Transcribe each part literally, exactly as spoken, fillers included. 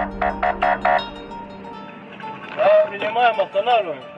Да, принимаем, останавливаемся.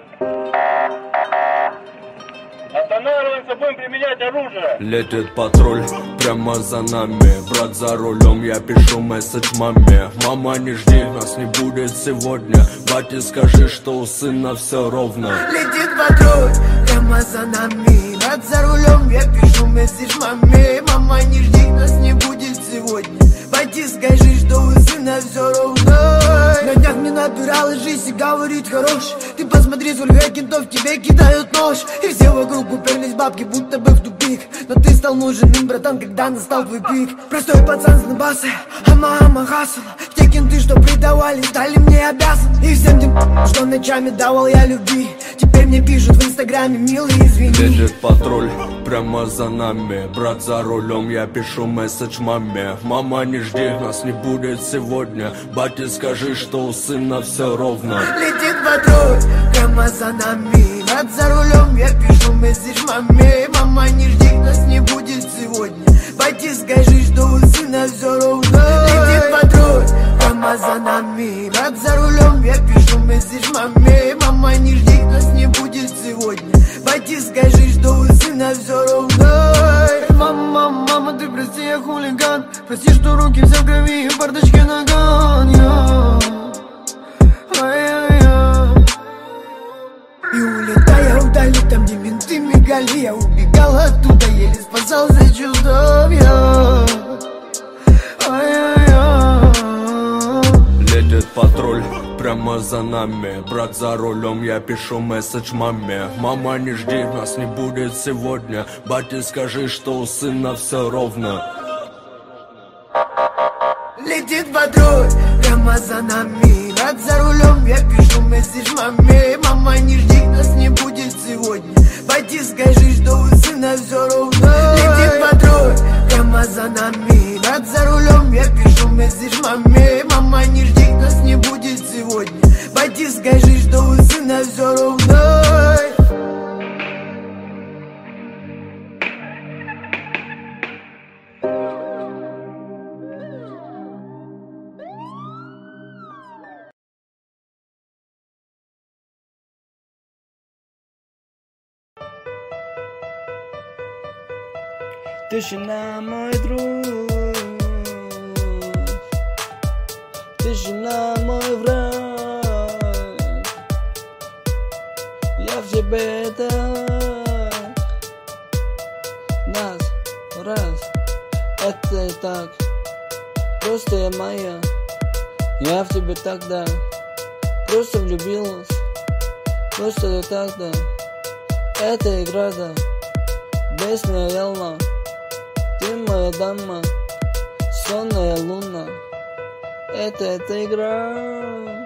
Останавливаемся, будем применять оружие. Летит патруль прямо за нами. Брат за рулем, я пишу месседж маме. Мама, не жди, нас не будет сегодня. Бате, скажи, что у сына все ровно. Летит патруль прямо за нами. Брат за рулем, я пишу месседж маме. Мама, не жди, нас не будет сегодня. Бате, скажи, что у сына все ровно. На днях мне натурал и жизнь говорит хорош. Ты посмотри, сколько кентов тебе кидают нож. И все вокруг уперлись бабки, будто бы в тупик. Но ты стал нужен им, братан, когда настал твой пик. Простой пацан с Набаса, а мама хасла. Те кенты, что предавали, стали мне обязаны. И всем тем, что ночами давал я любви, теперь мне пишут в инстаграме, милый, извини. Летит патруль прямо за нами. Брат за рулем, я пишу месседж маме. Мама, не жди, нас не будет сегодня. Бате, скажи, что у сына все ровно. Летит патруль прямо за нами. Брат за рулем, я пишу месседж маме. Мама, не жди, нас не будет сегодня. Бате, скажи, что у сына все ровно. Летит патруль прямо за нами. Брат за рулем, я пишу месседж маме. Мама, не жди, нас не будет сегодня. Бате, скажи, что у сына все ровно. Мама, мама, ты прости, я хулиган. Прости, что руки все в крови и в бардачке наган. И улетая вдали, там где менты мигали, я убегал оттуда, еле спасался чудом я. Летит патруль прямо за нами. Брат за рулем, я пишу месседж маме. Мама, не жди, нас не будет сегодня. Бате, скажи, что у сына все ровно. Летит патруль прямо за нами. Брат за рулем, я пишу месседж маме. Мама, не жди, нас не будет сегодня. Бате, скажи, что у сына все ровно. Летит патруль прямо за нами. Брат за рулем, я пишу месседж маме. Мама, не жди, нас не будет сегодня. Бате, скажи, что у сына все ровно. Тишина, мой друг, тишина, мой враг. Я в тебе так, нас, раз, это и так, просто я моя. Я в тебе тогда, просто влюбилась, просто я тогда. Это игра, да, песня ялна. Ты моя дама, сонная луна. Это эта игра.